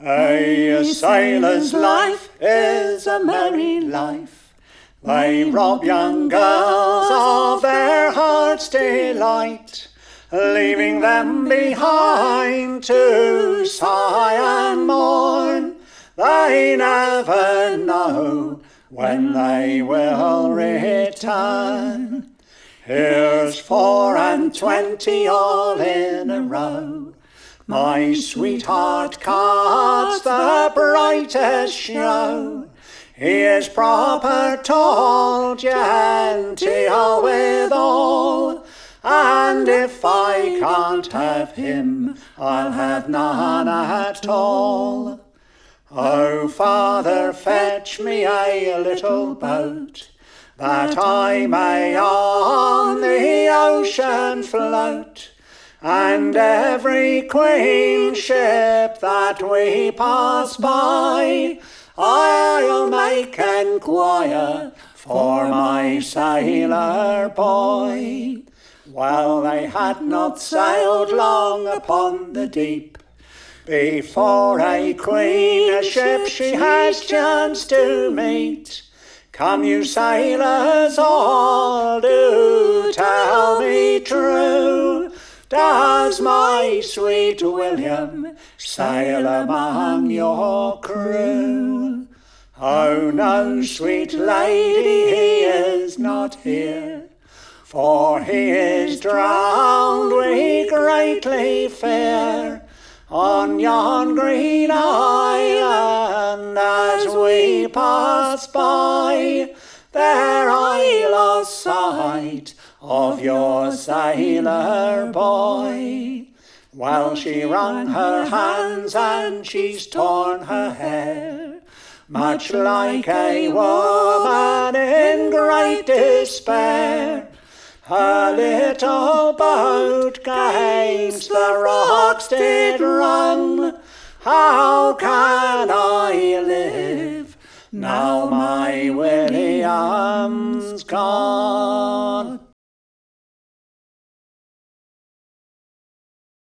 A sailor's life is a merry life. They rob young girls of their heart's delight, leaving them behind to sigh and mourn. They never know when they will return. Here's 24 all in a row. My sweetheart cuts the brightest show. He is proper, tall, genteel withal, and if I can't have him, I'll have none at all. Oh, Father, fetch me a little boat, that I may on the ocean float, and every queen ship that we pass by, I'll make enquire for my sailor boy. Well, they had not sailed long upon the deep, before a queen a ship she has chanced to meet. Come, you sailors all, do tell me true, does my sweet William sail among your crew? Oh no, sweet lady, he is not here, for he is drowned, we greatly fear, on yon green island as we pass by. There I lost sight of your sailor boy. Well, she wrung her hands and she's torn her hair, much like a woman in great despair. Her little boat gainst the rocks did run. How can I live now my William's gone?